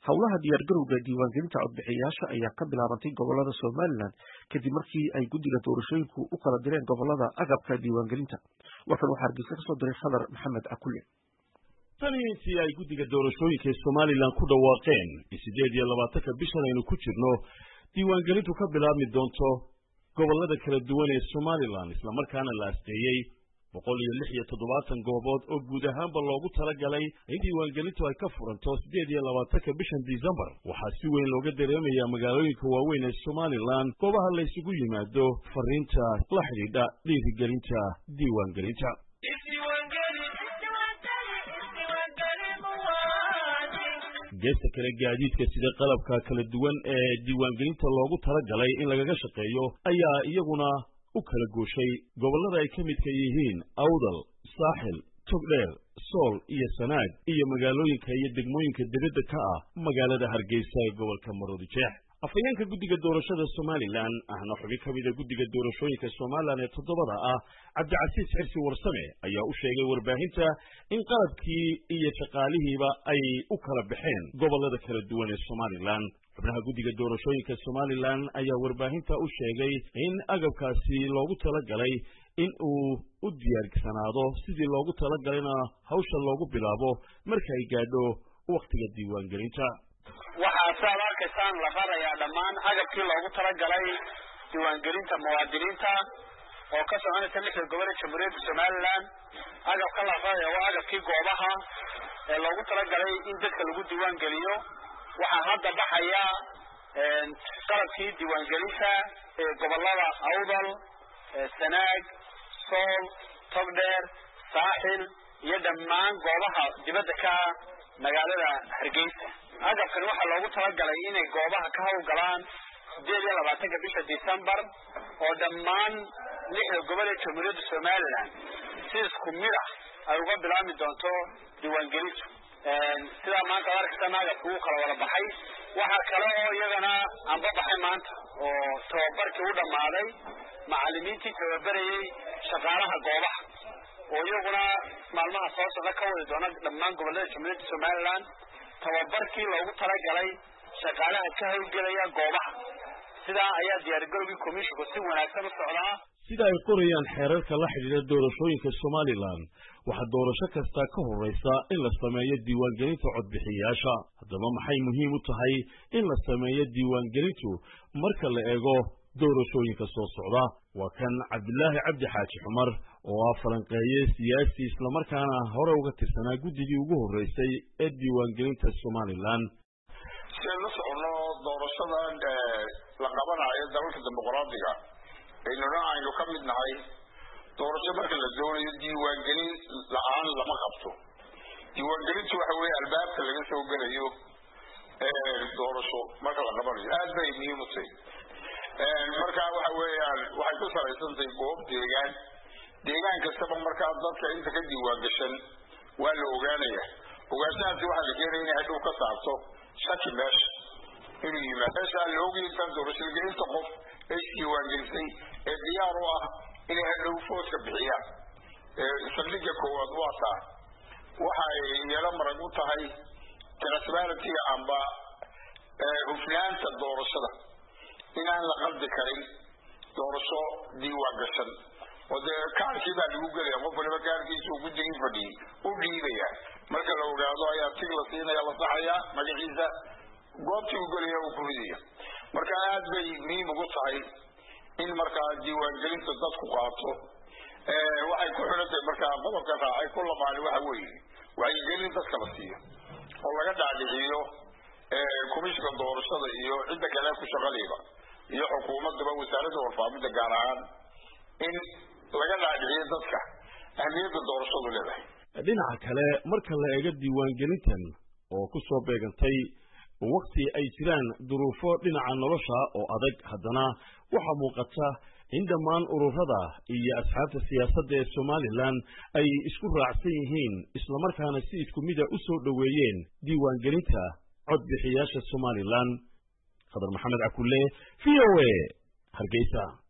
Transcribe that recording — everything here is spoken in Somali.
howlaha diyaargarowga diiwaangelinta codbixiyayaasha ayaa ka bilaabantay gobolada Somaliland kadib markii ay guddiga doorashooyinku u kala direen gobolada agabka diiwaangelinta. Warkan waxaa Hargeysa ka soo diray Khadar Maxamed Akule. Tani intii ay guddiga doorashooyinka Somaliland ku dhawaaqeen 28 bishan aynu ku jirno diiwaangelintu ka bilaabmi doonto gobolada kala duwan ee Somaliland isla markaana la asteeyay 176 goobood oo guud ahaanba loogu talagalay in diiwaangelintu ay ka furanto 28 bishan December. Waxaa si weyn looga dareemayaa magaalooyinka waaweyn ee Somaliland goobaha la isugu yimaado fariinta la xidhiidha dhiirigelinta diiwaangelinta. geesta kale gaadiidka sida qalabka kala duwan ee diiwaangelinta loogu talagalay in lagaga shaqeeyo ayaa iyaguna u kala gooshay gobolada ay ka midka yihiin Awdal, Saaxil, Togdheer, Sool iyo Sanaag iyo magaalooyinka iyo degmooyinka dibadda ka ah magaalada Hargeysa ee gobolka Maroodijeex. afhayeenka guddiga doorashada Somaliland ahna xubin ka mid ah guddiga doorashooyinka Somaliland ee toddobada ah Cabdicasiis Xirsi Warsame ayaa u sheegay warbaahinta in qalabkii iyo shaqaalihiiba ay u kala baxeen gobolada kala duwan ee Somaliland. xubnaha guddiga doorashooyinka Somaliland ayaa warbaahinta u sheegay in agabkaasi loogu talagalay in uu u diyaarsanaado sidii loogu talagalayna hawsha loogu bilaabo marka ay gaadho waqtiga diiwaangelinta. waxaa arkaysan la rarayaa dhammaan agabkii loogu talagalay diiwaangelinta muwaadiniinta oo ka soconaysa lixda gobol ee Jamhuuriyadda Somaliland. agabka la rarayo waa agabkii goobaha ee loogu talagalay in dadka lagu diiwaangeliyo. waxaa hadda baxaya qalabkii diiwaangelinta ee gobolada Awdal, Sanaag, Sool, Togdheer, Saaxil iyo dhammaan goobaha dibadda ka magaalada Hargeysa. agabkan waxaa loogu talagalay inay goobaha ka hawlgalaan 28 bisha December oo dhammaan lixda gobol ee Jamhuuriyadda Somaliland si isku mid ah ay uga bilaabmi doonto diiwaangelintu. sida maanta arkaysan agabku uu kala wada baxay. waxaa kale oo iyagana amba baxay maanta oo tababarkii u dhammaaday macallimiintii tababarayay shaqaalaha goobaha oo iyaguna maalmaha soo socda ka wadi doona dhammaan gobolada Jamhuuriyadda Somaliland tababarkii loogu talagalay shaqaalaha ka hawlgelaya goobaha. sidaa ayaa diyaargarowgii komishanku si wanaagsan u socdaa. sida ay qorayaan xeerarka la xidhiidha doorashooyinka Somaliland waxaa doorasho kasta ka horeysa in la sameeyo diiwaangelinta codbixiyayaasha. haddaba maxay muhiim u tahay in la sameeyo diiwaangelintu marka la eego doorashooyinka soo socda? waa kan Cabdilaahi Cabdi Xaaji Xumar oo ah falanqeeye siyaasi isla markaana hore uga tirsanaa guddigii ugu horeysay ee diiwaangelinta Somaliland. si la socono doorashadan la qabanayo dalalka dimuqraadiga aynu ka mid nahay doorasho marka la doonayo diiwaangelin la'aan lama qabto. diiwaangelintu waxa weeye albaabka laga soo galayo doorasho marka la qabanayo aad bay muhiim u tahay. marka waxa weeyaan waxay ku salaysan tahay goob deegaan kastaba markaa dadka inta ka diiwaangashan waa la ogaanaya. ogaanshahaasi waxaa la keenaya inay hadhow ka saarto shaki meesha inuu yimaado. meeshaa la ogyahay intaan doorashada inta qof ay diiwaangelisay ee diyaar u ah inay hadhow fooska bixiyaan. saldhigga koowaad waa taa. waxay yeelo marag u tahay transparency amba hufnaanta doorashada inaan la qaldi karin doorasho diiwaangashan oo dee kaarkii baa lagu gelaya qof waliba kaarkiisa uu guddigii fadhiyey u dhiibaya. marka la ogaado ayaa tig la siinaya la saxaya magaciisa goobtii u gelaya uu ku ridaya. marka aad bay muhiim ugu tahay in markaa diiwaangelinta dadku qaato. waxay ku xiran tahay markaa qodobka raacay ku lamaani waxa weeye wacyigelin dadka la siiyo oo laga dhaadhiciyo komishanka doorashada iyo cidda kale ku shaqalayba iyo xukuumadaba wasaaradda warfaafinta gaar ahaan in laga dhaadhiciyo dadka ahmiyadda doorashadu leedahay. dhinaca kale marka la eego diiwaangelintan oo ku soo beegantay waqti ay jiraan duruufo dhinaca nolosha oo adag, haddana waxaa muuqata in dhammaan ururada iyo asxaabta siyaasadda ee Somaliland ay isku raacsan yihiin isla markaana si isku mid ah u soo dhaweeyeen diiwaangelinta codbixiyayaasha Somaliland. Khadar Maxamed Akule, VOA, Hargeysa.